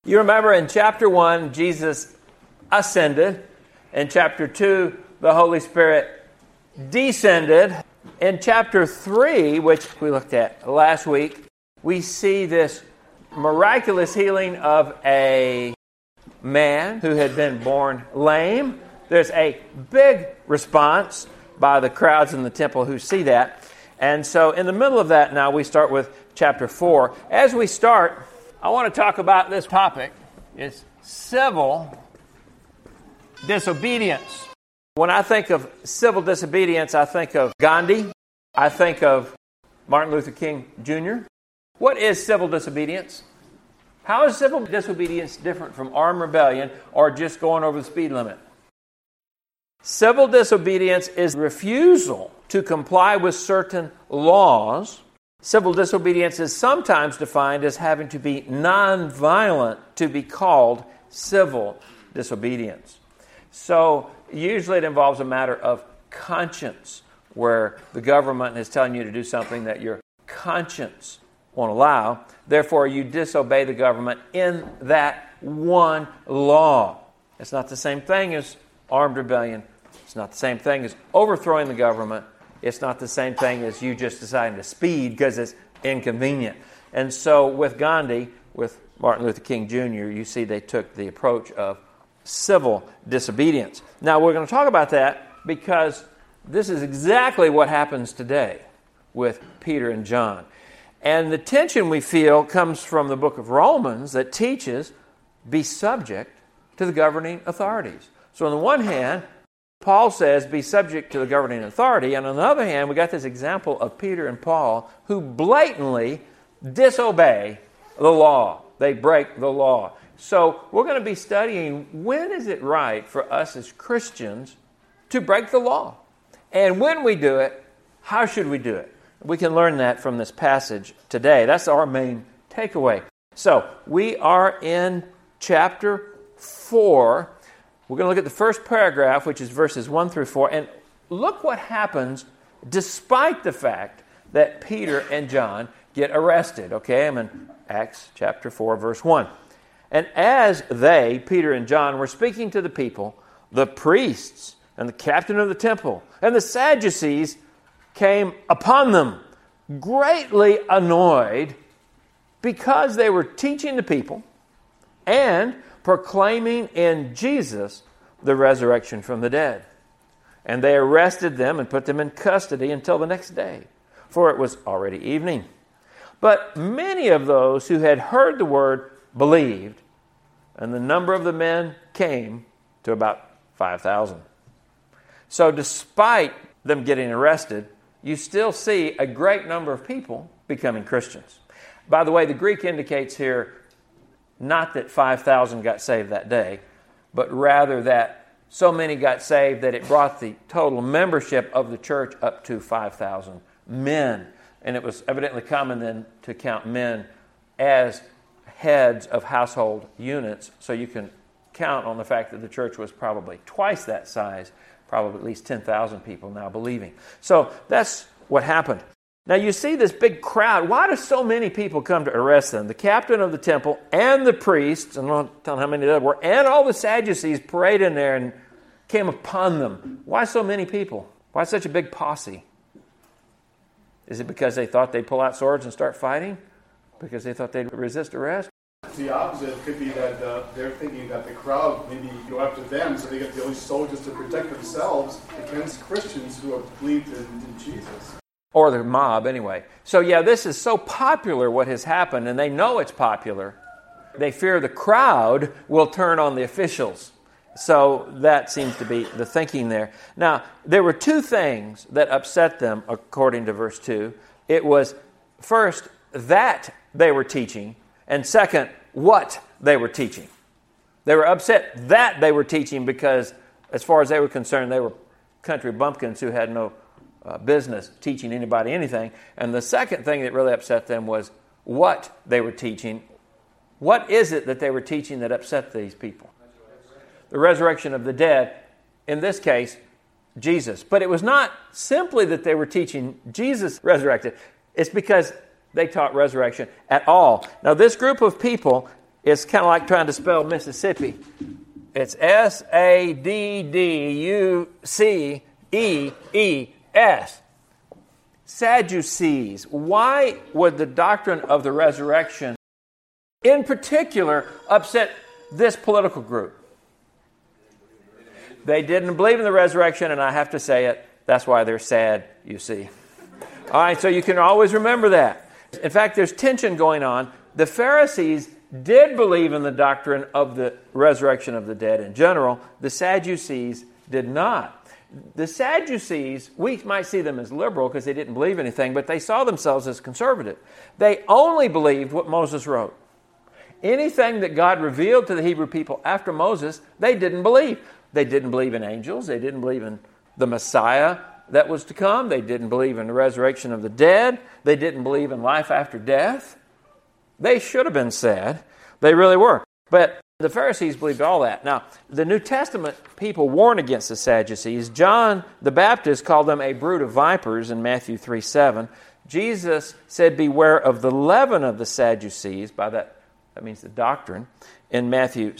You remember in chapter 1, Jesus ascended. In chapter 2, the Holy Spirit descended. In chapter 3, which we looked at last week, we see this miraculous healing of a man who had been born lame. There's a big response by the crowds in the temple who see that. And so in the middle of that now, we start with chapter 4. As we start, I want to talk about this topic. It's civil disobedience. When I think of civil disobedience, I think of Gandhi. I think of Martin Luther King Jr. What is civil disobedience? How is civil disobedience different from armed rebellion or just going over the speed limit? Civil disobedience is refusal to comply with certain laws. Civil disobedience is sometimes defined as having to be nonviolent to be called civil disobedience. So usually it involves a matter of conscience, where the government is telling you to do something that your conscience won't allow. Therefore, you disobey the government in that one law. It's not the same thing as armed rebellion. It's not the same thing as overthrowing the government. It's not the same thing as you just deciding to speed because it's inconvenient. And so with Gandhi, with Martin Luther King Jr., you see they took the approach of civil disobedience. Now, we're going to talk about that because this is exactly what happens today with Peter and John. And the tension we feel comes from the book of Romans that teaches, be subject to the governing authorities. So on the one hand, Paul says, be subject to the governing authority. And on the other hand, we got this example of Peter and Paul who blatantly disobey the law. They break the law. So we're going to be studying when is it right for us as Christians to break the law? And when we do it, how should we do it? We can learn that from this passage today. That's our main takeaway. So we are in chapter 4. We're going to look at the first paragraph, which is verses 1 through 4. And look what happens despite the fact that Peter and John get arrested. Okay, I'm in Acts chapter 4, verse 1. And as they, Peter and John, were speaking to the people, the priests and the captain of the temple and the Sadducees came upon them, greatly annoyed because they were teaching the people and proclaiming in Jesus the resurrection from the dead. And they arrested them and put them in custody until the next day, for it was already evening. But many of those who had heard the word believed, and the number of the men came to about 5,000. So despite them getting arrested, you still see a great number of people becoming Christians. By the way, the Greek indicates here not that 5,000 got saved that day, but rather that so many got saved that it brought the total membership of the church up to 5,000 men. And it was evidently common then to count men as heads of household units, so you can count on the fact that the church was probably twice that size, probably at least 10,000 people now believing. So that's what happened. Now you see this big crowd. Why do so many people come to arrest them? The captain of the temple and the priests, and I'm not telling how many there were, and all the Sadducees paraded in there and came upon them. Why so many people? Why such a big posse? Is it because they thought they'd pull out swords and start fighting? Because they thought they'd resist arrest? The opposite could be that they're thinking that the crowd maybe go after them so they get the only soldiers to protect themselves against Christians who have believed in Jesus. Or the mob, anyway. So yeah, this is so popular what has happened, and they know it's popular. They fear the crowd will turn on the officials. So that seems to be the thinking there. Now, there were two things that upset them, according to verse 2. It was, first, that they were teaching, and second, what they were teaching. They were upset that they were teaching because, as far as they were concerned, they were country bumpkins who had no business teaching anybody anything. And the second thing that really upset them was what they were teaching. What is it that they were teaching that upset these people? The resurrection of the dead, in this case, Jesus. But it was not simply that they were teaching Jesus resurrected. It's because they taught resurrection at all. Now, this group of people It's kind of like trying to spell Mississippi. It's Sadducees. Sadducees. Why would the doctrine of the resurrection, in particular, upset this political group? They didn't believe in the resurrection, and I have to say it, that's why they're sad, you see. All right, so you can always remember that. In fact, there's tension going on. The Pharisees did believe in the doctrine of the resurrection of the dead in general. The Sadducees did not. The Sadducees, we might see them as liberal because they didn't believe anything, but they saw themselves as conservative. They only believed what Moses wrote. Anything that God revealed to the Hebrew people after Moses, they didn't believe. They didn't believe in angels. They didn't believe in the Messiah that was to come. They didn't believe in the resurrection of the dead. They didn't believe in life after death. They should have been sad. They really were. But the Pharisees believed all that. Now, the New Testament people warn against the Sadducees. John the Baptist called them a brood of vipers in Matthew 3:7. Jesus said, beware of the leaven of the Sadducees. By that means the doctrine, in Matthew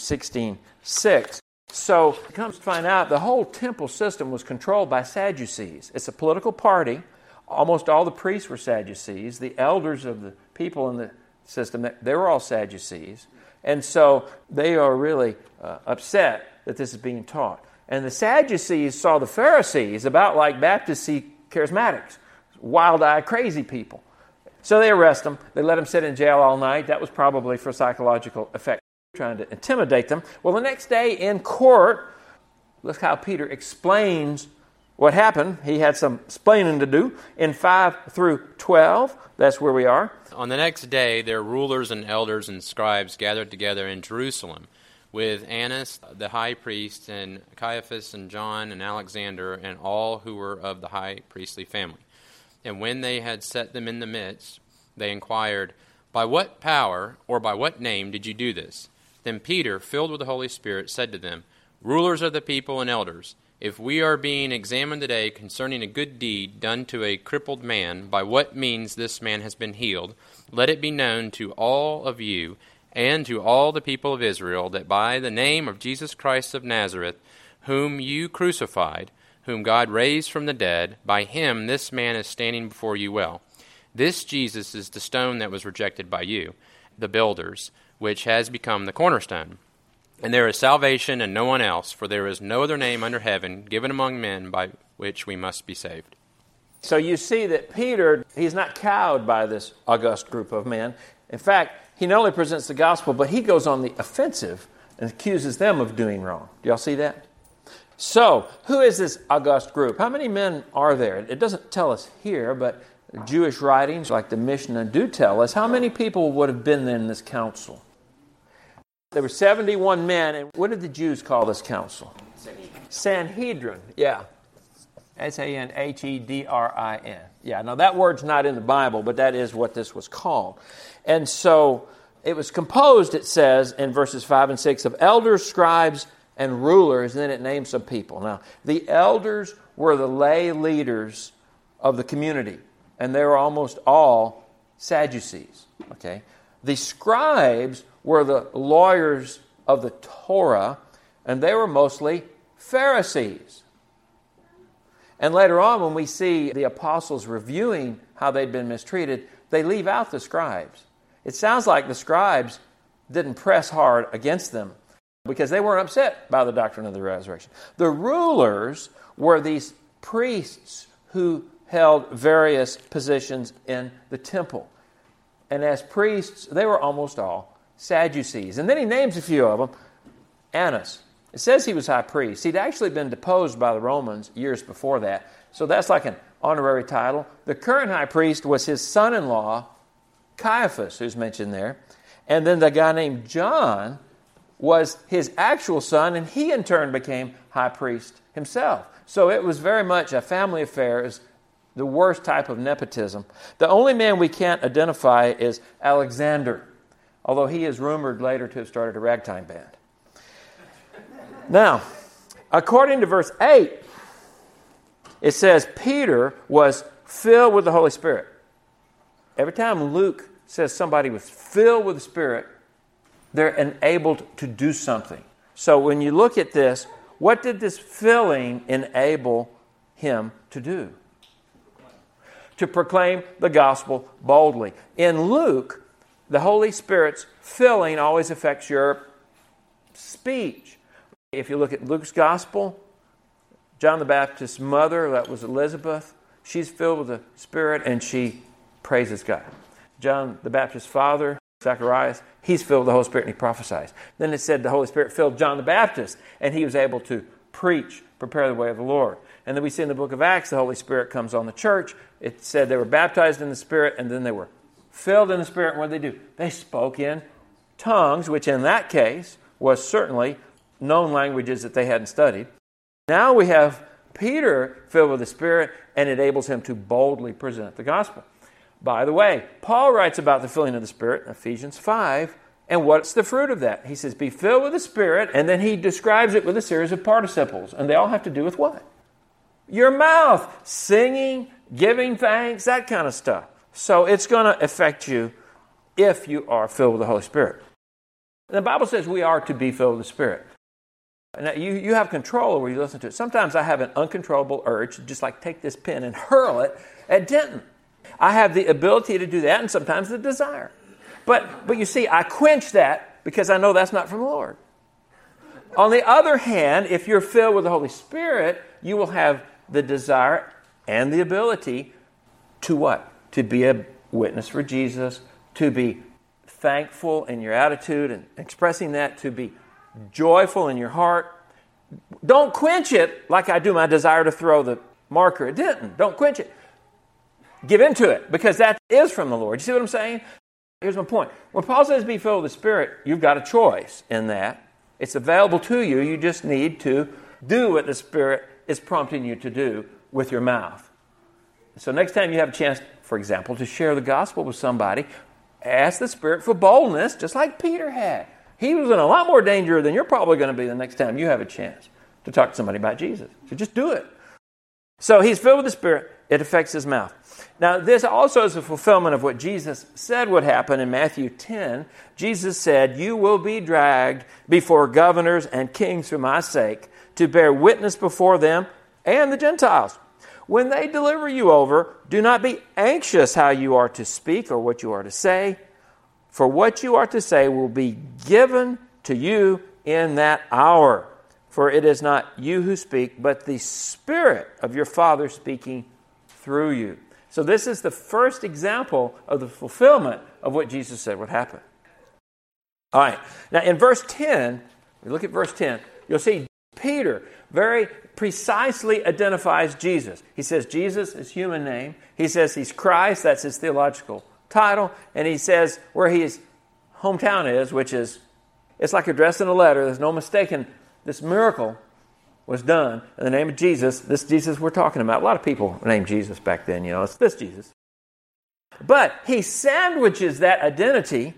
16:6. So, it comes to find out the whole temple system was controlled by Sadducees. It's a political party. Almost all the priests were Sadducees. The elders of the people in the system, they were all Sadducees. And so they are really upset that this is being taught. And the Sadducees saw the Pharisees about like Baptists see charismatics, wild-eyed, crazy people. So they arrest them. They let them sit in jail all night. That was probably for psychological effect, trying to intimidate them. Well, the next day in court, look how Peter explains what happened. He had some explaining to do in 5 through 12. That's where we are. On the next day, their rulers and elders and scribes gathered together in Jerusalem with Annas the high priest and Caiaphas and John and Alexander and all who were of the high priestly family. And when they had set them in the midst, they inquired, by what power or by what name did you do this? Then Peter, filled with the Holy Spirit, said to them, rulers of the people and elders, if we are being examined today concerning a good deed done to a crippled man, by what means this man has been healed, let it be known to all of you and to all the people of Israel that by the name of Jesus Christ of Nazareth, whom you crucified, whom God raised from the dead, by him this man is standing before you well. This Jesus is the stone that was rejected by you, the builders, which has become the cornerstone. And there is salvation in no one else, for there is no other name under heaven given among men by which we must be saved. So you see that Peter, he's not cowed by this august group of men. In fact, he not only presents the gospel, but he goes on the offensive and accuses them of doing wrong. Do y'all see that? So, who is this august group? How many men are there? It doesn't tell us here, but Jewish writings like the Mishnah do tell us how many people would have been in this council. There were 71 men, and what did the Jews call this council? Sanhedrin. Yeah. Sanhedrin. Yeah, now that word's not in the Bible, but that is what this was called. And so it was composed, it says, in verses 5 and 6, of elders, scribes, and rulers, and then it names some people. Now, the elders were the lay leaders of the community, and they were almost all Sadducees. Okay? The scribes were the lawyers of the Torah, and they were mostly Pharisees. And later on, when we see the apostles reviewing how they'd been mistreated, they leave out the scribes. It sounds like the scribes didn't press hard against them because they weren't upset by the doctrine of the resurrection. The rulers were these priests who held various positions in the temple. And as priests, they were almost all Sadducees. And then he names a few of them. Annas. It says he was high priest. He'd actually been deposed by the Romans years before that. So that's like an honorary title. The current high priest was his son-in-law, Caiaphas, who's mentioned there. And then the guy named John was his actual son, and he in turn became high priest himself. So it was very much a family affair. It was the worst type of nepotism. The only man we can't identify is Alexander, although he is rumored later to have started a ragtime band. Now, according to verse 8, it says Peter was filled with the Holy Spirit. Every time Luke says somebody was filled with the Spirit, They're enabled to do something. So when you look at this, what did this filling enable him to do? To proclaim the gospel boldly. In Luke, the Holy Spirit's filling always affects your speech. If you look at Luke's gospel, John the Baptist's mother, that was Elizabeth, she's filled with the Spirit and she praises God. John the Baptist's father, Zacharias, he's filled with the Holy Spirit and he prophesies. Then it said the Holy Spirit filled John the Baptist and he was able to preach, prepare the way of the Lord. And then we see in the book of Acts, the Holy Spirit comes on the church. It said they were baptized in the Spirit and then they were filled in the Spirit. And what did they do? They spoke in tongues, which in that case was certainly known languages that they hadn't studied. Now we have Peter filled with the Spirit and it enables him to boldly present the gospel. By the way, Paul writes about the filling of the Spirit in Ephesians 5, and what's the fruit of that? He says, be filled with the Spirit, and then he describes it with a series of participles, and they all have to do with what? Your mouth, singing, giving thanks, that kind of stuff. So it's going to affect you if you are filled with the Holy Spirit. And the Bible says we are to be filled with the Spirit. Now, you have control over where you listen to it. Sometimes I have an uncontrollable urge to just like take this pen and hurl it at Denton. I have the ability to do that and sometimes the desire. But you see, I quench that because I know that's not from the Lord. On the other hand, if you're filled with the Holy Spirit, you will have the desire and the ability to what? To be a witness for Jesus, to be thankful in your attitude and expressing that, to be joyful in your heart. Don't quench it like I do my desire to throw the marker at Denton. Don't quench it. Give into it, because that is from the Lord. You see what I'm saying? Here's my point. When Paul says be filled with the Spirit, you've got a choice in that. It's available to you. You just need to do what the Spirit is prompting you to do with your mouth. So next time you have a chance, for example, to share the gospel with somebody, ask the Spirit for boldness, just like Peter had. He was in a lot more danger than you're probably going to be the next time you have a chance to talk to somebody about Jesus. So just do it. So he's filled with the Spirit. It affects his mouth. Now, this also is a fulfillment of what Jesus said would happen in Matthew 10. Jesus said, you will be dragged before governors and kings for my sake to bear witness before them and the Gentiles. When they deliver you over, do not be anxious how you are to speak or what you are to say, for what you are to say will be given to you in that hour. For it is not you who speak, but the Spirit of your Father speaking through you. So this is the first example of the fulfillment of what Jesus said would happen. All right. Now in verse 10, we look at verse 10, you'll see Peter very precisely identifies Jesus. He says Jesus is human name. He says he's Christ, that's his theological title. And he says where his hometown is, which is, it's like addressed in a letter. There's no mistaking this miracle was done in the name of Jesus, this Jesus we're talking about. A lot of people named Jesus back then, it's this Jesus. But he sandwiches that identity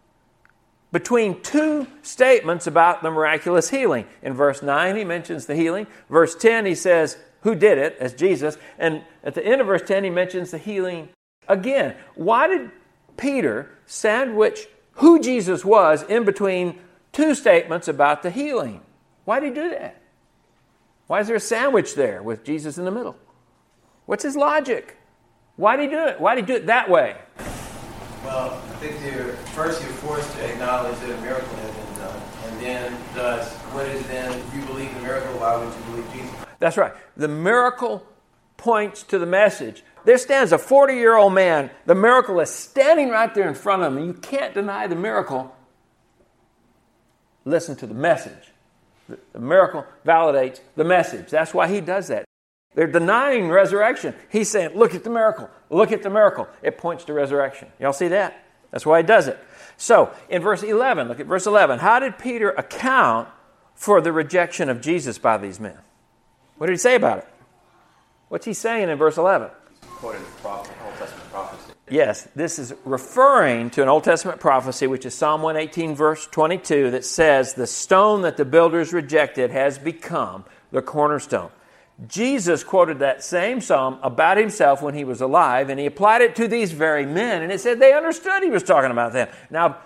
between two statements about the miraculous healing. In verse 9, he mentions the healing. Verse 10, he says, who did it, as Jesus. And at the end of verse 10, he mentions the healing again. Why did Peter sandwich who Jesus was in between two statements about the healing? Why did he do that? Why is there a sandwich there with Jesus in the middle? What's his logic? Why did he do it? Why did he do it that way? Well, I think first you're forced to acknowledge that a miracle has been done. And then, if you believe the miracle, why would you believe Jesus? That's right. The miracle points to the message. There stands a 40-year-old man. The miracle is standing right there in front of him. You can't deny the miracle. Listen to the message. The miracle validates the message. That's why he does that. They're denying resurrection. He's saying, look at the miracle. Look at the miracle. It points to resurrection. Y'all see that? That's why he does it. So, in verse 11, look at verse 11. How did Peter account for the rejection of Jesus by these men? What did he say about it? What's he saying in verse 11? He's quoted the Old Testament prophecy. Yes, this is referring to an Old Testament prophecy, which is Psalm 118, verse 22, that says, the stone that the builders rejected has become the cornerstone. Jesus quoted that same psalm about himself when he was alive, and he applied it to these very men, and it said they understood he was talking about them. Now,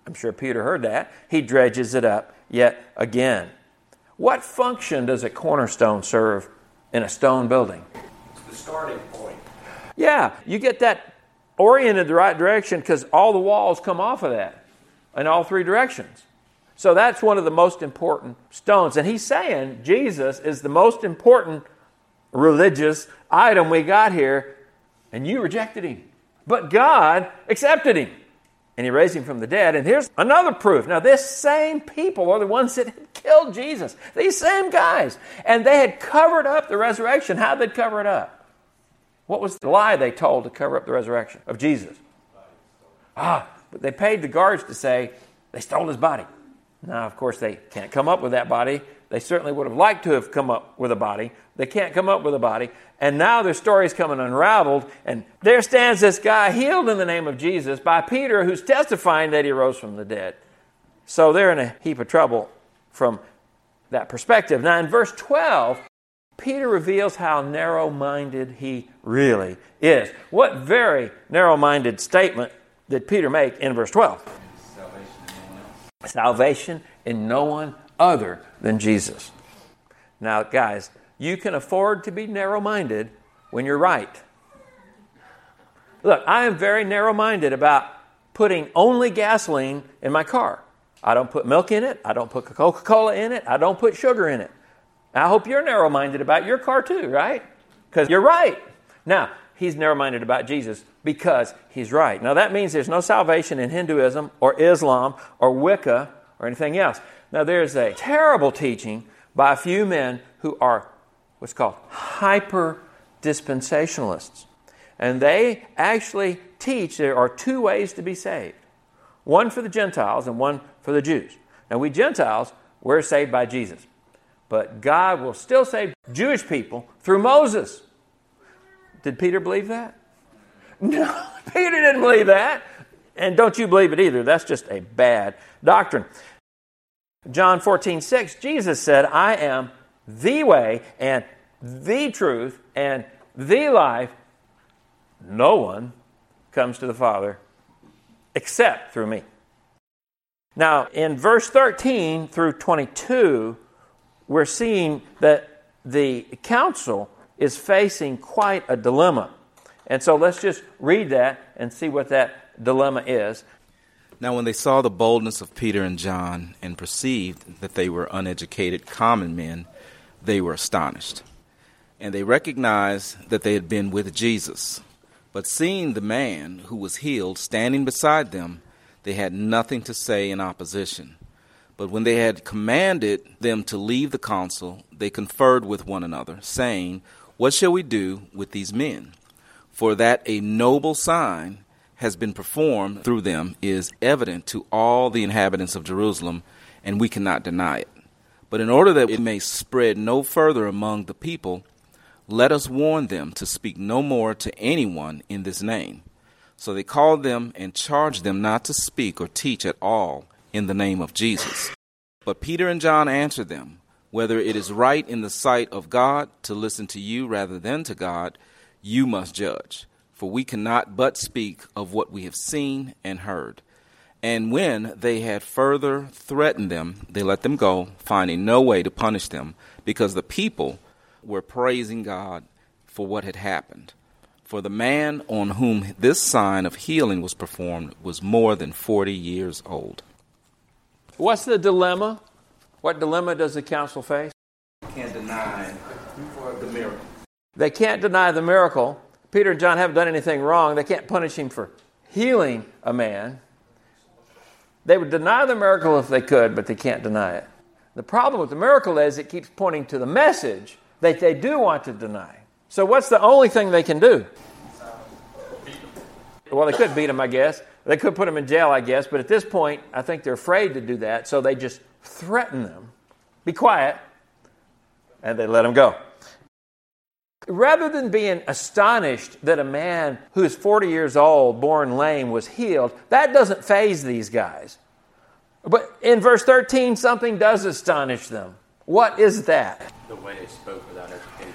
I'm sure Peter heard that. He dredges it up yet again. What function does a cornerstone serve in a stone building? It's the starting point. Yeah, you get that oriented the right direction because all the walls come off of that in all three directions. So that's one of the most important stones. And he's saying Jesus is the most important religious item we got here, and you rejected him. But God accepted him, and he raised him from the dead. And here's another proof. Now, this same people are the ones that had killed Jesus. These same guys. And they had covered up the resurrection. How did they cover it up? What was the lie they told to cover up the resurrection of Jesus? But they paid the guards to say they stole his body. Now, of course, they can't come up with that body. They certainly would have liked to have come up with a body. They can't come up with a body. And now their story's coming unraveled. And there stands this guy healed in the name of Jesus by Peter, who's testifying that he rose from the dead. So they're in a heap of trouble from that perspective. Now, in verse 12, Peter reveals how narrow-minded he really is. What very narrow-minded statement did Peter make in verse 12? Salvation in no one other than Jesus. Now, guys, you can afford to be narrow-minded when you're right. Look, I am very narrow-minded about putting only gasoline in my car. I don't put milk in it. I don't put Coca-Cola in it. I don't put sugar in it. I hope you're narrow-minded about your car too, right? Because you're right. Now, he's narrow-minded about Jesus because he's right. Now, that means there's no salvation in Hinduism or Islam or Wicca or anything else. Now, there's a terrible teaching by a few men who are what's called hyper-dispensationalists. And they actually teach there are two ways to be saved. One for the Gentiles and one for the Jews. Now, we Gentiles, we're saved by Jesus. But God will still save Jewish people through Moses. Did Peter believe that? No, Peter didn't believe that. And don't you believe it either. That's just a bad doctrine. John 14:6, Jesus said, I am the way and the truth and the life. No one comes to the Father except through me. Now, in verse 13 through 22, we're seeing that the council is facing quite a dilemma. And so let's just read that and see what that dilemma is. Now when they saw the boldness of Peter and John and perceived that they were uneducated common men, they were astonished. And they recognized that they had been with Jesus. But seeing the man who was healed standing beside them, they had nothing to say in opposition. But when they had commanded them to leave the council, they conferred with one another, saying, What shall we do with these men? For that a noble sign has been performed through them is evident to all the inhabitants of Jerusalem, and we cannot deny it. But in order that it may spread no further among the people, let us warn them to speak no more to anyone in this name. So they called them and charged them not to speak or teach at all in the name of Jesus. But Peter and John answered them, Whether it is right in the sight of God to listen to you rather than to God, you must judge. For we cannot but speak of what we have seen and heard. And when they had further threatened them, they let them go, finding no way to punish them, because the people were praising God for what had happened. For the man on whom this sign of healing was performed was more than 40 years old. What's the dilemma? What dilemma does the council face? Can't deny the miracle. They can't deny the miracle. Peter and John haven't done anything wrong. They can't punish him for healing a man. They would deny the miracle if they could, but they can't deny it. The problem with the miracle is it keeps pointing to the message that they do want to deny. So what's the only thing they can do? Well, they could beat him, I guess. They could put him in jail, I guess. But at this point, I think they're afraid to do that. So they just threaten them. Be quiet. And they let him go. Rather than being astonished that a man who is 40 years old, born lame, was healed, that doesn't faze these guys. But in verse 13, something does astonish them. What is that? The way they spoke without education.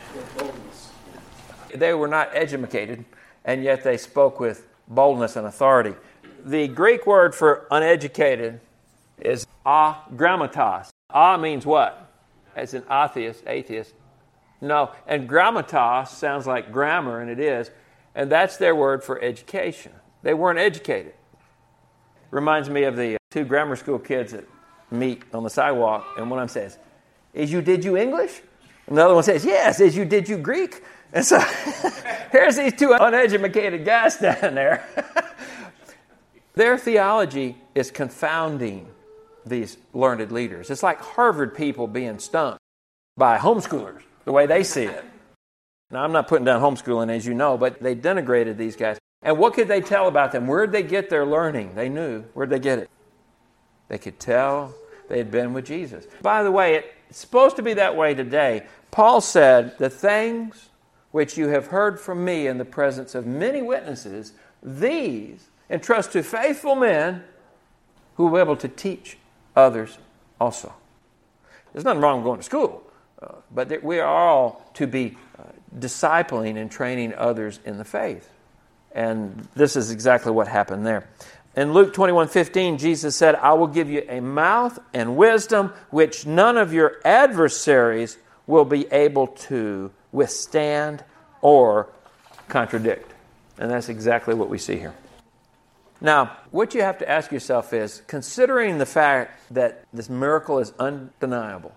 They were not educated, and yet they spoke with boldness and authority. The Greek word for uneducated is agrammatos. Means what? As an atheist. No, and grammatos sounds like grammar, and it is. And that's their word for education. They weren't educated. Reminds me of the two grammar school kids that meet on the sidewalk, and one of them says, did you English? And the other one says, yes, did you Greek? And so here's these two uneducated guys down there. Their theology is confounding these learned leaders. It's like Harvard people being stumped by homeschoolers, the way they see it. Now, I'm not putting down homeschooling, as you know, but they denigrated these guys. And what could they tell about them? Where'd they get their learning? They knew. Where'd they get it? They could tell they had been with Jesus. By the way, it's supposed to be that way today. Paul said, the things which you have heard from me in the presence of many witnesses, these entrust to faithful men who will be able to teach others also. There's nothing wrong with going to school, but we are all to be discipling and training others in the faith. And this is exactly what happened there. In Luke 21:15, Jesus said, I will give you a mouth and wisdom which none of your adversaries will be able to withstand or contradict. And that's exactly what we see here. Now, what you have to ask yourself is, considering the fact that this miracle is undeniable,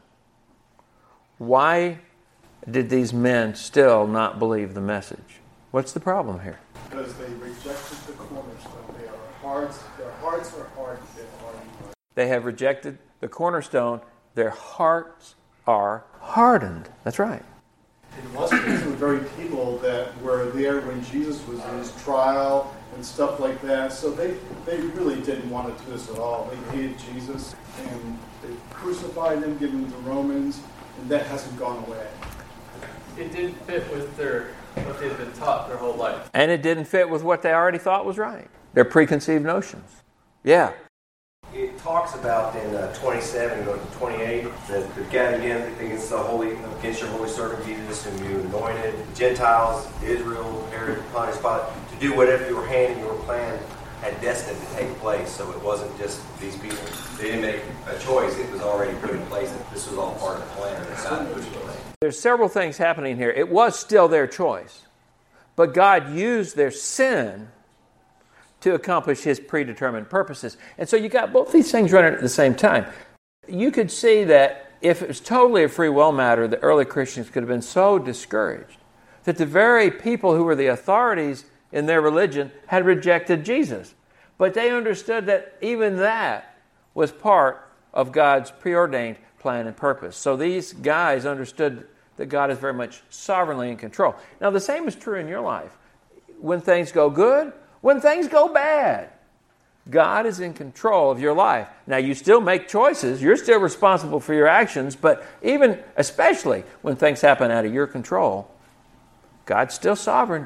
why did these men still not believe the message? What's the problem here? Because they rejected the cornerstone. Their hearts are hard. They have rejected the cornerstone. Their hearts are hardened. That's right. It must be the very people that were there when Jesus was in his trial and stuff like that. So they really didn't want to do this at all. They hated Jesus, and they crucified him, given him to the Romans, and that hasn't gone away. It didn't fit with what they'd been taught their whole life. And it didn't fit with what they already thought was right. Their preconceived notions. Yeah. It talks about in 27, go to 28, that the gathered again against your holy servant Jesus, whom you anointed, the Gentiles, Israel, Herod, Pontius Pilate, to do whatever your hand and your plan had destined to take place. So it wasn't just these people. They didn't make a choice. It was already put in place that this was all part of the plan that God put in place. There's several things happening here. It was still their choice. But God used their sin to accomplish his predetermined purposes. And so you got both these things running at the same time. You could see that if it was totally a free will matter, the early Christians could have been so discouraged that the very people who were the authorities in their religion had rejected Jesus. But they understood that even that was part of God's preordained plan and purpose. So these guys understood that God is very much sovereignly in control. Now the same is true in your life. When things go good, when things go bad, God is in control of your life. Now you still make choices, you're still responsible for your actions, but even especially when things happen out of your control, God's still sovereign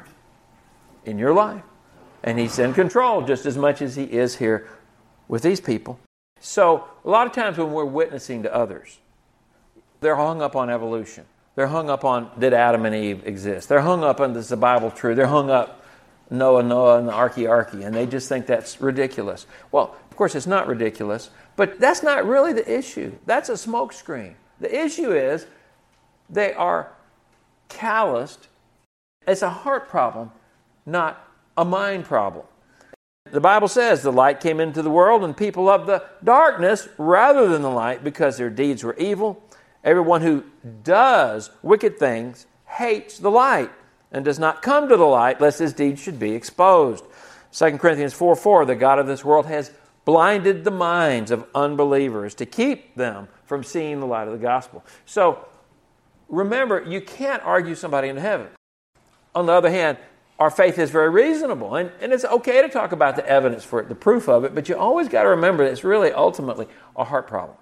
in your life. And he's in control just as much as he is here with these people. So a lot of times when we're witnessing to others, they're hung up on evolution. They're hung up on, did Adam and Eve exist? They're hung up on, is the Bible true? They're hung up Noah, and the arky, and they just think that's ridiculous. Well, of course it's not ridiculous, but that's not really the issue. That's a smokescreen. The issue is they are calloused. It's a heart problem, not a mind problem. The Bible says the light came into the world and people loved the darkness rather than the light because their deeds were evil. Everyone who does wicked things hates the light and does not come to the light lest his deeds should be exposed. 2 Corinthians 4:4, the God of this world has blinded the minds of unbelievers to keep them from seeing the light of the gospel. So remember, you can't argue somebody into heaven. On the other hand, our faith is very reasonable, and it's okay to talk about the evidence for it, the proof of it, but you always got to remember that it's really ultimately a heart problem.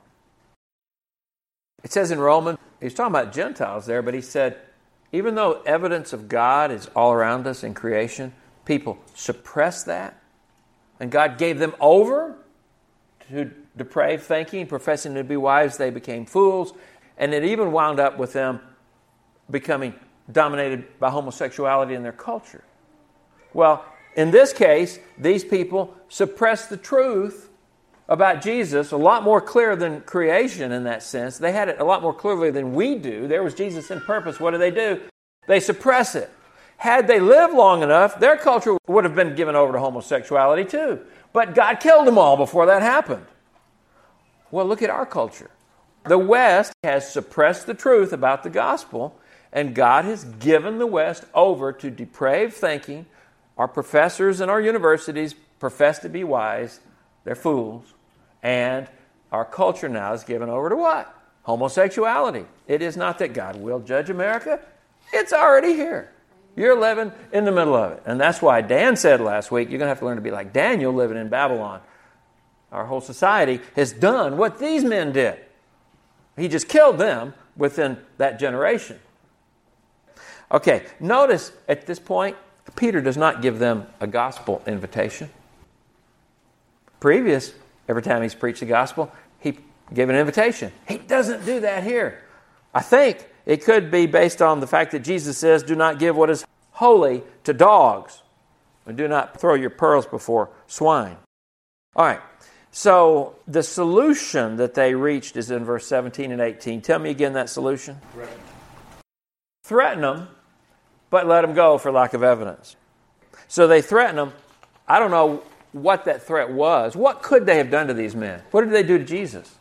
It says in Romans, he's talking about Gentiles there, but he said, even though evidence of God is all around us in creation, people suppress that, and God gave them over to depraved thinking, professing to be wise, they became fools, and it even wound up with them becoming dominated by homosexuality in their culture. Well, In this case, these people suppressed the truth about Jesus a lot more clear than creation in that sense. They had it a lot more clearly than we do. There was Jesus in purpose. What do? They suppress it. Had they lived long enough, their culture would have been given over to homosexuality too. But God killed them all before that happened. Well, look at our culture. The West has suppressed the truth about the gospel, and God has given the West over to depraved thinking. Our professors in our universities profess to be wise. They're fools. And our culture now is given over to what? Homosexuality. It is not that God will judge America. It's already here. You're living in the middle of it. And that's why Dan said last week, you're going to have to learn to be like Daniel living in Babylon. Our whole society has done what these men did. He just killed them within that generation. Okay, notice at this point, Peter does not give them a gospel invitation. Previous, every time he's preached the gospel, he gave an invitation. He doesn't do that here. I think it could be based on the fact that Jesus says, do not give what is holy to dogs, and do not throw your pearls before swine. All right, so the solution that they reached is in verse 17 and 18. Tell me again that solution. Threaten them, but let them go for lack of evidence. So they threaten them. I don't know what that threat was. What could they have done to these men? What did they do to Jesus?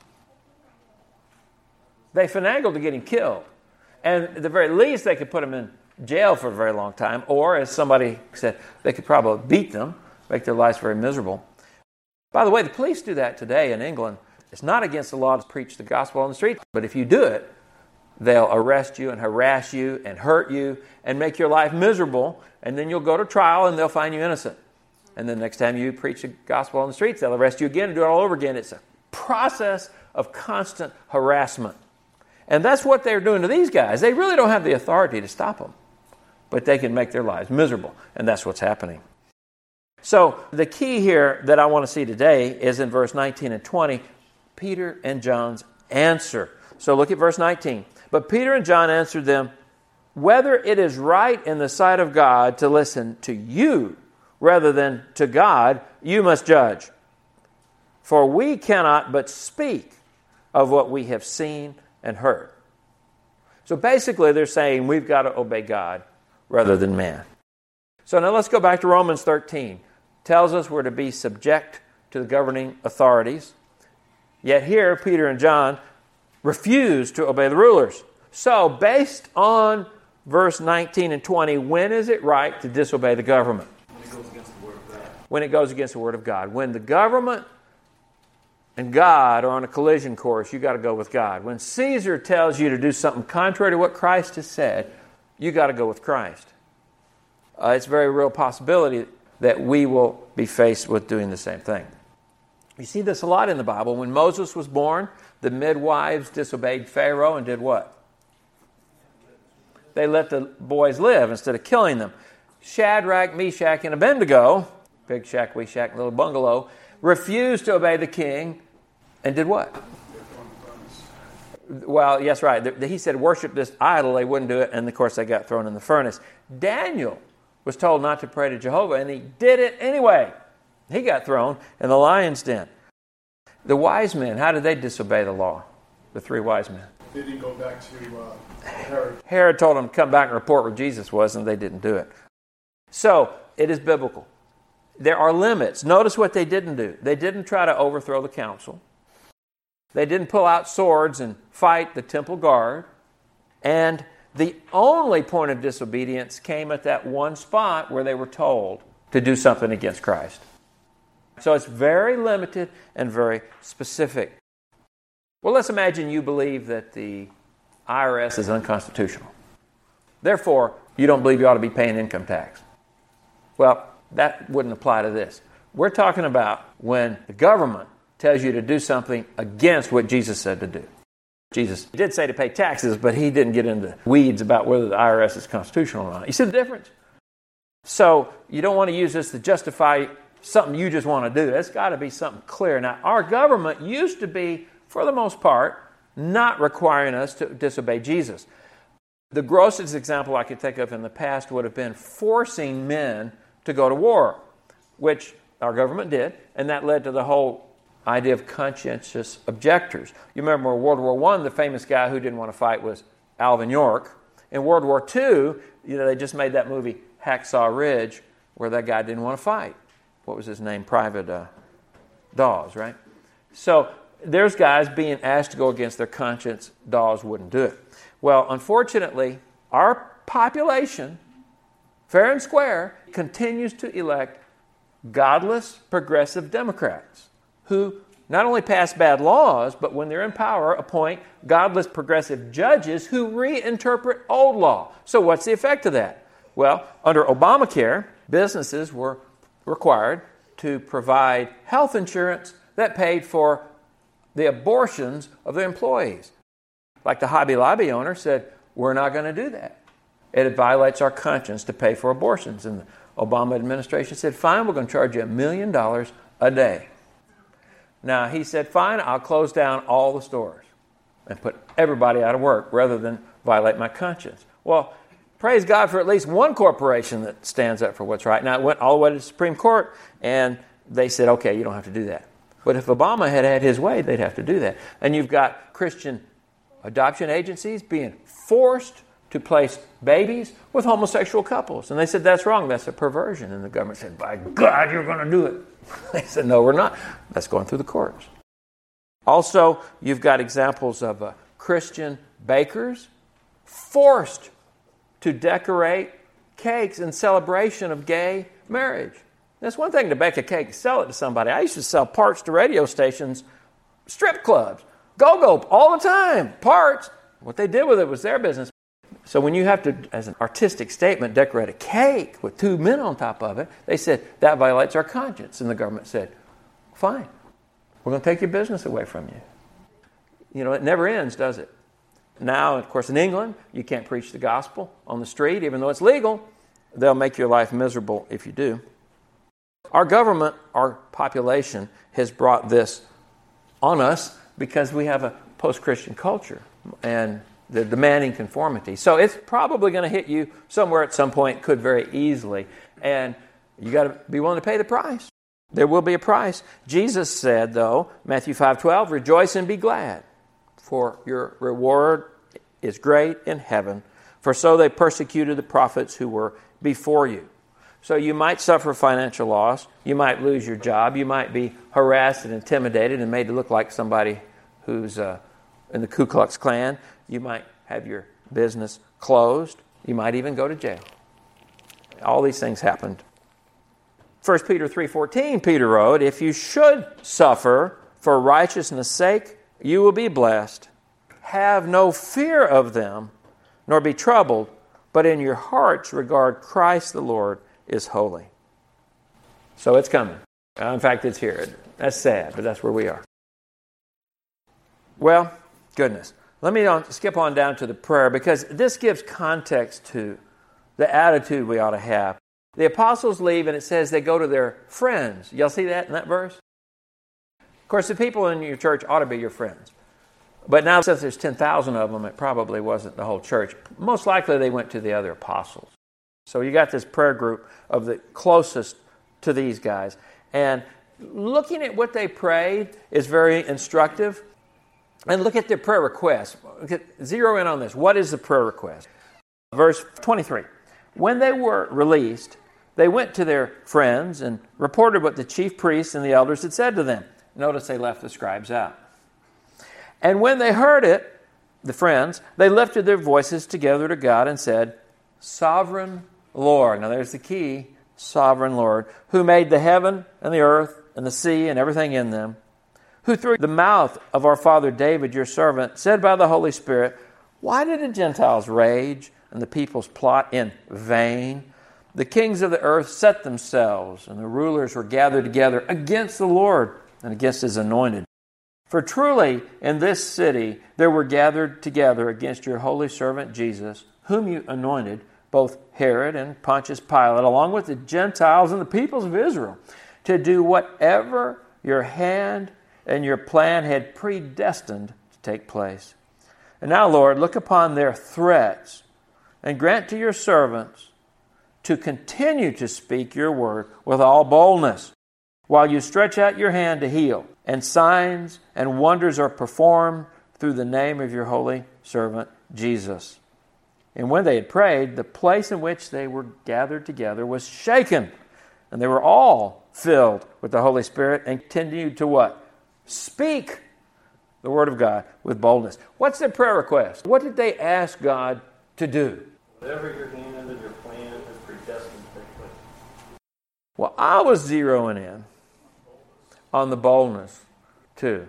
They finagled to get him killed. And at the very least, they could put him in jail for a very long time. Or, as somebody said, they could probably beat them, make their lives very miserable. By the way, the police do that today in England. It's not against the law to preach the gospel on the street. But if you do it, they'll arrest you and harass you and hurt you and make your life miserable. And then you'll go to trial and they'll find you innocent. And then next time you preach the gospel on the streets, they'll arrest you again and do it all over again. It's a process of constant harassment. And that's what they're doing to these guys. They really don't have the authority to stop them. But they can make their lives miserable. And that's what's happening. So the key here that I want to see today is in verse 19 and 20, Peter and John's answer. So look at verse 19. But Peter and John answered them, whether it is right in the sight of God to listen to you rather than to God, you must judge. For we cannot but speak of what we have seen and heard. So basically they're saying we've got to obey God rather than man. So now let's go back to Romans 13. It tells us we're to be subject to the governing authorities. Yet here Peter and John refuse to obey the rulers. So based on verse 19 and 20, when is it right to disobey the government? When it goes against the Word of God. When the government and God are on a collision course, you got to go with God. When Caesar tells you to do something contrary to what Christ has said, you got to go with Christ. It's a very real possibility that we will be faced with doing the same thing. You see this a lot in the Bible. When Moses was born, the midwives disobeyed Pharaoh and did what? They let the boys live instead of killing them. Shadrach, Meshach, and Abednego, big shack, wee shack, little bungalow, refused to obey the king and did what? Well, yes, right. He said worship this idol. They wouldn't do it, and of course they got thrown in the furnace. Daniel was told not to pray to Jehovah, and he did it anyway. He got thrown in the lion's den. The wise men, how did they disobey the law? The three wise men. They didn't go back to Herod. Herod told them to come back and report where Jesus was, and they didn't do it. So, it is biblical. There are limits. Notice what they didn't do. They didn't try to overthrow the council. They didn't pull out swords and fight the temple guard. And the only point of disobedience came at that one spot where they were told to do something against Christ. So it's very limited and very specific. Well, let's imagine you believe that the IRS is unconstitutional. Therefore, you don't believe you ought to be paying income tax. Well, that wouldn't apply to this. We're talking about when the government tells you to do something against what Jesus said to do. Jesus did say to pay taxes, but he didn't get into weeds about whether the IRS is constitutional or not. You see the difference? So you don't want to use this to justify something you just want to do. It's got to be something clear. Now, our government used to be, for the most part, not requiring us to disobey Jesus. The grossest example I could think of in the past would have been forcing men to go to war, which our government did, and that led to the whole idea of conscientious objectors. You remember World War I, the famous guy who didn't want to fight was Alvin York. In World War II, they just made that movie Hacksaw Ridge, where that guy didn't want to fight. What was his name? Private Dawes, right? So there's guys being asked to go against their conscience. Dawes wouldn't do it. Well, unfortunately, our population, fair and square, continues to elect godless progressive Democrats who not only pass bad laws, but when they're in power, appoint godless progressive judges who reinterpret old law. So what's the effect of that? Well, under Obamacare, businesses were required to provide health insurance that paid for the abortions of their employees. Like the Hobby Lobby owner said, we're not going to do that. It violates our conscience to pay for abortions. And the Obama administration said, fine, we're going to charge you $1 million a day. Now, he said, fine, I'll close down all the stores and put everybody out of work rather than violate my conscience. Well, praise God for at least one corporation that stands up for what's right. Now, it went all the way to the Supreme Court, and they said, okay, you don't have to do that. But if Obama had had his way, they'd have to do that. And you've got Christian adoption agencies being forced to place babies with homosexual couples. And they said, that's wrong. That's a perversion. And the government said, by God, you're going to do it. They said, no, we're not. That's going through the courts. Also, you've got examples of Christian bakers forced to decorate cakes in celebration of gay marriage. It's one thing to bake a cake and sell it to somebody. I used to sell parts to radio stations, strip clubs, go-go all the time, parts. What they did with it was their business. So when you have to, as an artistic statement, decorate a cake with two men on top of it, they said, that violates our conscience. And the government said, fine, we're going to take your business away from you. It never ends, does it? Now, of course, in England, you can't preach the gospel on the street, even though it's legal. They'll make your life miserable if you do. Our government, our population, has brought this on us because we have a post-Christian culture and the demanding conformity. So it's probably going to hit you somewhere at some point, could very easily. And you got to be willing to pay the price. There will be a price. Jesus said, though, Matthew 5:12, rejoice and be glad, for your reward is great in heaven. For so they persecuted the prophets who were before you. So you might suffer financial loss. You might lose your job. You might be harassed and intimidated and made to look like somebody who's in the Ku Klux Klan. You might have your business closed. You might even go to jail. All these things happened. 1 Peter 3:14, Peter wrote, if you should suffer for righteousness' sake, you will be blessed. Have no fear of them, nor be troubled, but in your hearts regard Christ the Lord is holy. So it's coming. In fact, it's here. That's sad, but that's where we are. Well, goodness. Let me skip on down to the prayer, because this gives context to the attitude we ought to have. The apostles leave, and it says they go to their friends. Y'all see that in that verse? Of course, the people in your church ought to be your friends. But now, since there's 10,000 of them, it probably wasn't the whole church. Most likely, they went to the other apostles. So you got this prayer group of the closest to these guys. And looking at what they prayed is very instructive. And look at their prayer request. Zero in on this. What is the prayer request? Verse 23. When they were released, they went to their friends and reported what the chief priests and the elders had said to them. Notice they left the scribes out. And when they heard it, the friends, they lifted their voices together to God and said, Sovereign Lord. Now there's the key. Sovereign Lord, who made the heaven and the earth and the sea and everything in them, who through the mouth of our father David, your servant, said by the Holy Spirit, why did the Gentiles rage and the peoples plot in vain? The kings of the earth set themselves, and the rulers were gathered together against the Lord and against his anointed. For truly in this city there were gathered together against your holy servant Jesus, whom you anointed, both Herod and Pontius Pilate, along with the Gentiles and the peoples of Israel, to do whatever your hand and your plan had predestined to take place. And now, Lord, look upon their threats and grant to your servants to continue to speak your word with all boldness, while you stretch out your hand to heal, and signs and wonders are performed through the name of your holy servant Jesus. And when they had prayed, the place in which they were gathered together was shaken, and they were all filled with the Holy Spirit and continued to what? Speak the word of God with boldness. What's their prayer request? What did they ask God to do? Whatever your hand and your plan is predestined to take place. Well, I was zeroing in on the boldness too.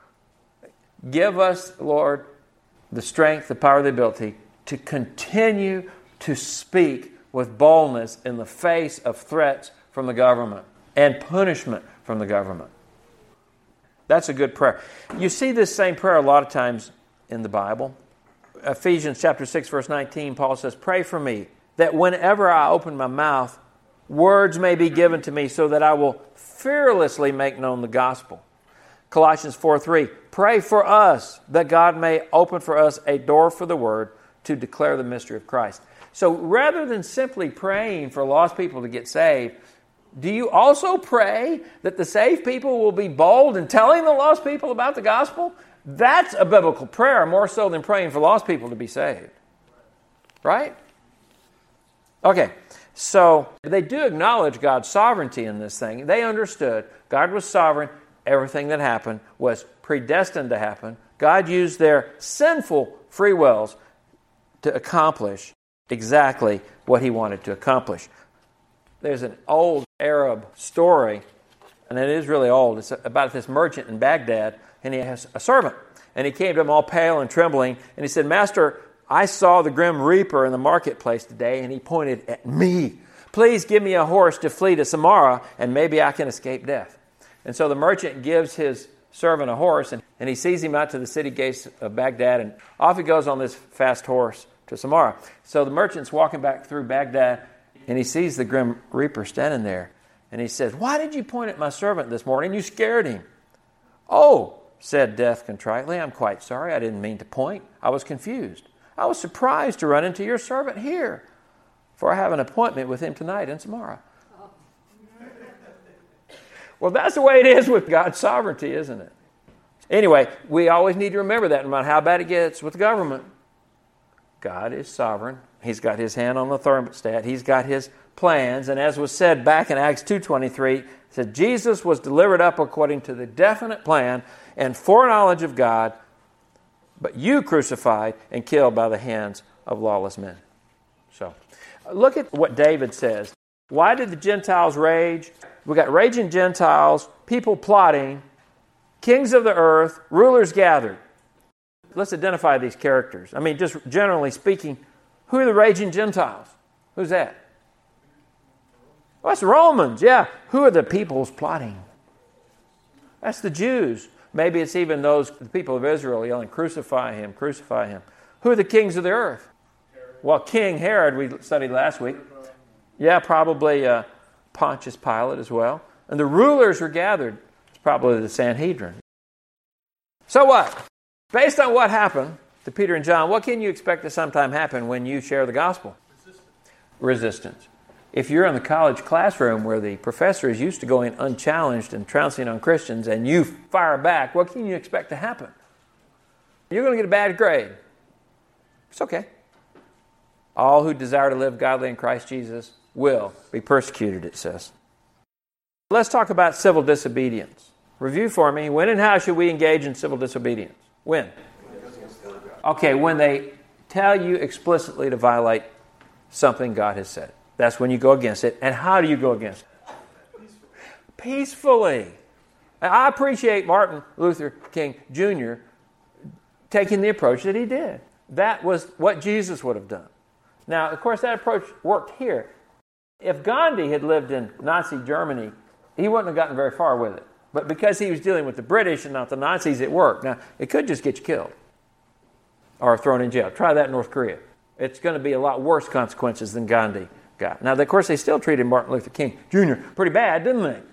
Give us, Lord, the strength, the power, the ability to continue to speak with boldness in the face of threats from the government and punishment from the government. That's a good prayer. You see this same prayer a lot of times in the Bible. Ephesians chapter 6, verse 19, Paul says, "Pray for me, that whenever I open my mouth, words may be given to me so that I will fearlessly make known the gospel." Colossians 4:3, "Pray for us, that God may open for us a door for the word to declare the mystery of Christ." So rather than simply praying for lost people to get saved, do you also pray that the saved people will be bold in telling the lost people about the gospel? That's a biblical prayer, more so than praying for lost people to be saved. Right? Okay, so they do acknowledge God's sovereignty in this thing. They understood God was sovereign. Everything that happened was predestined to happen. God used their sinful free wills to accomplish exactly what He wanted to accomplish. There's an old Arab story, and it is really old. It's about this merchant in Baghdad, and he has a servant. And he came to him all pale and trembling, and he said, "Master, I saw the grim reaper in the marketplace today," and he pointed at me. "Please give me a horse to flee to Samarra, and maybe I can escape death." And so the merchant gives his servant a horse, and he sees him out to the city gates of Baghdad, and off he goes on this fast horse to Samarra. So the merchant's walking back through Baghdad, and he sees the grim reaper standing there. And he says, "Why did you point at my servant this morning? You scared him." "Oh," said Death contritely, "I'm quite sorry. I didn't mean to point. I was confused. I was surprised to run into your servant here, for I have an appointment with him tonight in Samarra." Well, that's the way it is with God's sovereignty, isn't it? Anyway, we always need to remember that no matter how bad it gets with the government, God is sovereign. He's got His hand on the thermostat. He's got His plans. And as was said back in Acts 2:23, it said Jesus was delivered up according to the definite plan and foreknowledge of God, but you crucified and killed by the hands of lawless men. So, look at what David says. Why did the Gentiles rage? We got raging Gentiles, people plotting, kings of the earth, rulers gathered. Let's identify these characters. I mean, just generally speaking, who are the raging Gentiles? Who's that? Well, that's the Romans, yeah. Who are the peoples plotting? That's the Jews. Maybe it's even the people of Israel yelling, "Crucify him, crucify him." Who are the kings of the earth? Well, King Herod, we studied last week. Yeah, probably Pontius Pilate as well. And the rulers were gathered. It's probably the Sanhedrin. So what? Based on what happened to Peter and John, what can you expect to sometime happen when you share the gospel? Resistance. If you're in the college classroom where the professor is used to going unchallenged and trouncing on Christians and you fire back, what can you expect to happen? You're going to get a bad grade. It's okay. All who desire to live godly in Christ Jesus will be persecuted, it says. Let's talk about civil disobedience. Review for me. When and how should we engage in civil disobedience? When? Okay, when they tell you explicitly to violate something God has said. That's when you go against it. And how do you go against it? Peacefully. I appreciate Martin Luther King Jr. taking the approach that he did. That was what Jesus would have done. Now, of course, that approach worked here. If Gandhi had lived in Nazi Germany, he wouldn't have gotten very far with it. But because he was dealing with the British and not the Nazis, it worked. Now, it could just get you killed or thrown in jail. Try that in North Korea. It's going to be a lot worse consequences than Gandhi got. Now, of course, they still treated Martin Luther King Jr. pretty bad, didn't they?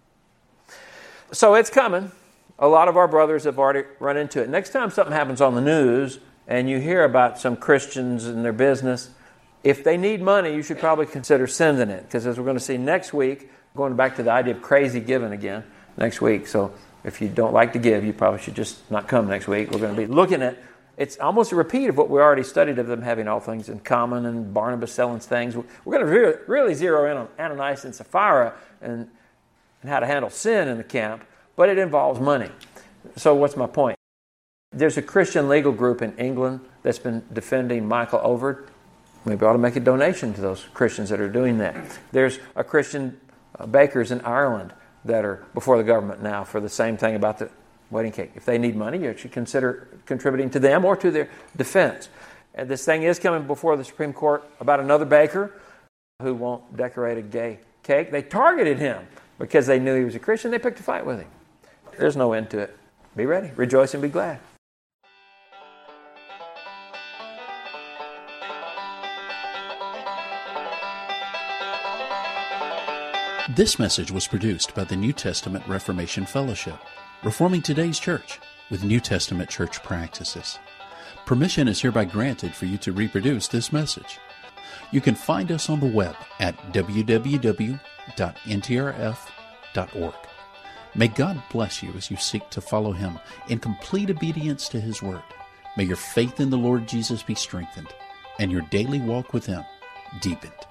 So it's coming. A lot of our brothers have already run into it. Next time something happens on the news and you hear about some Christians and their business, If they need money, you should probably consider sending it, because as we're going to see next week, going back to the idea of crazy giving again next week. So if you don't like to give, you probably should just not come next week. We're going to be looking at, it's almost a repeat of what we already studied of them having all things in common and Barnabas selling things. We're going to really zero in on Ananias and Sapphira and how to handle sin in the camp, but it involves money. So what's my point? There's a Christian legal group in England that's been defending Michael Overd. Maybe I ought to make a donation to those Christians that are doing that. There's a Christian bakers in Ireland that are before the government now for the same thing about the wedding cake. If they need money, you should consider contributing to them or to their defense. And this thing is coming before the Supreme Court about another baker who won't decorate a gay cake. They targeted him because they knew he was a Christian. They picked a fight with him. There's no end to it. Be ready. Rejoice and be glad. This message was produced by the New Testament Reformation Fellowship, reforming today's church with New Testament church practices. Permission is hereby granted for you to reproduce this message. You can find us on the web at www.ntrf.org. May God bless you as you seek to follow Him in complete obedience to His Word. May your faith in the Lord Jesus be strengthened and your daily walk with Him deepened.